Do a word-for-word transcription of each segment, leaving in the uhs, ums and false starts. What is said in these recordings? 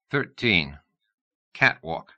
Thirteen. Catwalk.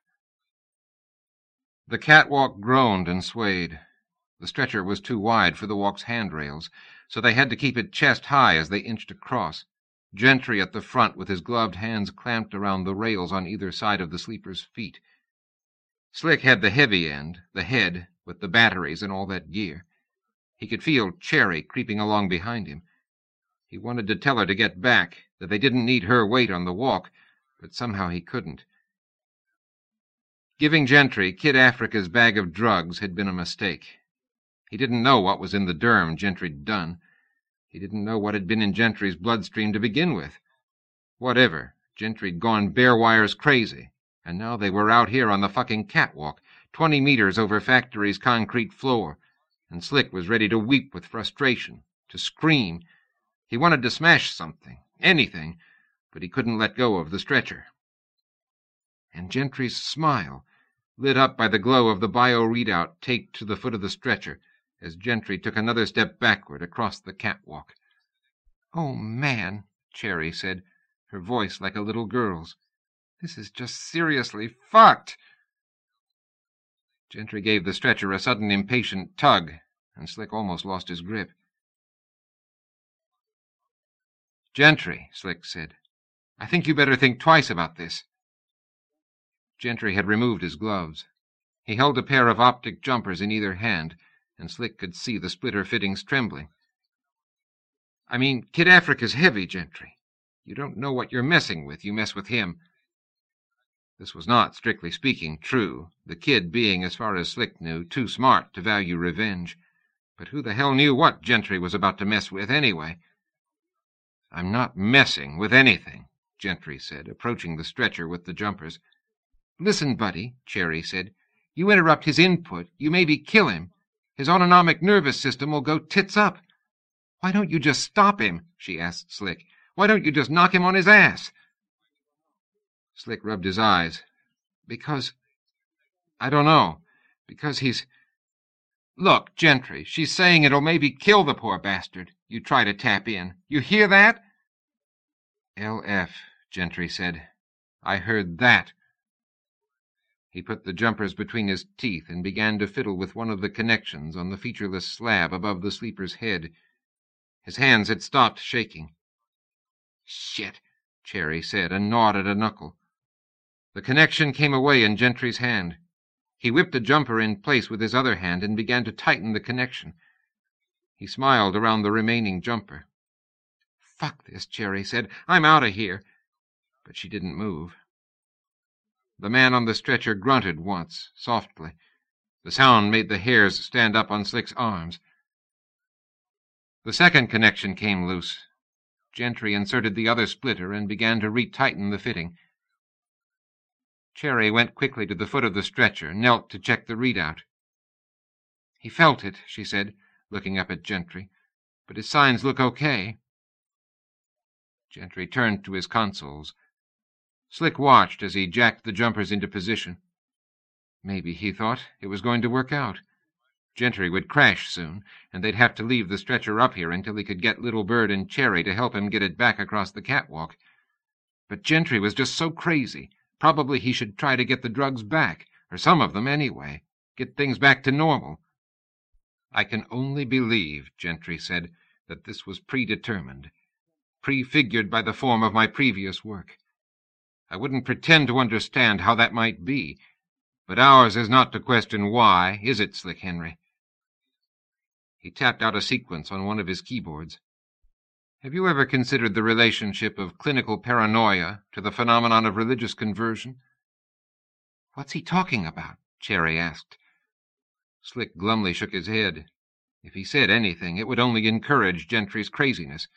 The catwalk groaned and swayed. The stretcher was too wide for the walk's handrails, so they had to keep it chest high as they inched across, Gentry at the front with his gloved hands clamped around the rails on either side of the sleeper's feet. Slick had the heavy end, the head, with the batteries and all that gear. He could feel Cherry creeping along behind him. He wanted to tell her to get back, that they didn't need her weight on the walk, but somehow he couldn't. Giving Gentry Kid Africa's bag of drugs had been a mistake. He didn't know what was in the derm Gentry'd done. He didn't know what had been in Gentry's bloodstream to begin with. Whatever, Gentry'd gone bare wires crazy, and now they were out here on the fucking catwalk, twenty meters over Factory's concrete floor, and Slick was ready to weep with frustration, to scream. He wanted to smash something, anything, but he couldn't let go of the stretcher. And Gentry's smile, lit up by the glow of the bio readout taped to the foot of the stretcher, as Gentry took another step backward across the catwalk. "Oh, man," Cherry said, her voice like a little girl's. "This is just seriously fucked." Gentry gave the stretcher a sudden impatient tug, and Slick almost lost his grip. "Gentry," Slick said, "I think you better think twice about this." Gentry had removed his gloves. He held a pair of optic jumpers in either hand, and Slick could see the splitter fittings trembling. "I mean, Kid Africa's heavy, Gentry. You don't know what you're messing with, you mess with him." This was not, strictly speaking, true, the kid being, as far as Slick knew, too smart to value revenge. But who the hell knew what Gentry was about to mess with, anyway? "I'm not messing with anything," Gentry said, approaching the stretcher with the jumpers. "Listen, buddy," Cherry said. "You interrupt his input, you maybe kill him. His autonomic nervous system will go tits up. Why don't you just stop him?" she asked Slick. "Why don't you just knock him on his ass?" Slick rubbed his eyes. "Because... I don't know. Because he's... Look, Gentry, she's saying it'll maybe kill the poor bastard. You try to tap in. You hear that?" "L F, Gentry said. "I heard that." He put the jumpers between his teeth and began to fiddle with one of the connections on the featureless slab above the sleeper's head. His hands had stopped shaking. "Shit," Cherry said, and gnawed at a knuckle. The connection came away in Gentry's hand. He whipped a jumper in place with his other hand and began to tighten the connection. He smiled around the remaining jumper. "Fuck this," Cherry said. "I'm out of here." But she didn't move. The man on the stretcher grunted once, softly. The sound made the hairs stand up on Slick's arms. The second connection came loose. Gentry inserted the other splitter and began to retighten the fitting. Cherry went quickly to the foot of the stretcher, knelt to check the readout. "He felt it," she said, looking up at Gentry, "but his signs look okay." Gentry turned to his consoles. Slick watched as he jacked the jumpers into position. Maybe, he thought, it was going to work out. Gentry would crash soon, and they'd have to leave the stretcher up here until he could get Little Bird and Cherry to help him get it back across the catwalk. But Gentry was just so crazy. Probably he should try to get the drugs back, or some of them anyway, get things back to normal. "I can only believe," Gentry said, "that this was predetermined, prefigured by the form of my previous work. I wouldn't pretend to understand how that might be, but ours is not to question why, is it, Slick Henry?" He tapped out a sequence on one of his keyboards. "Have you ever considered the relationship of clinical paranoia to the phenomenon of religious conversion?" "What's he talking about?" Cherry asked. Slick glumly shook his head. If he said anything, it would only encourage Gentry's craziness.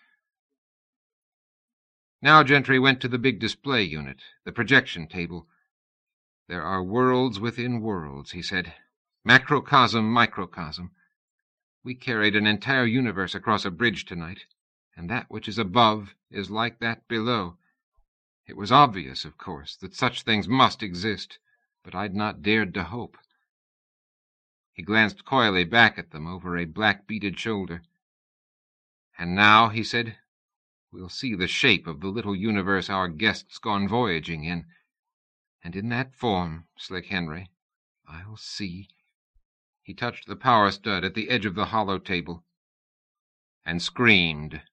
Now Gentry went to the big display unit, the projection table. "There are worlds within worlds," he said. "Macrocosm, microcosm. We carried an entire universe across a bridge tonight, and that which is above is like that below. It was obvious, of course, that such things must exist, but I'd not dared to hope." He glanced coyly back at them over a black-beaded shoulder. "And now," he said, we'll see the shape of the little universe our guest's gone voyaging in. And in that form, Slick Henry, I'll see—" He touched the power stud at the edge of the hollow table and screamed.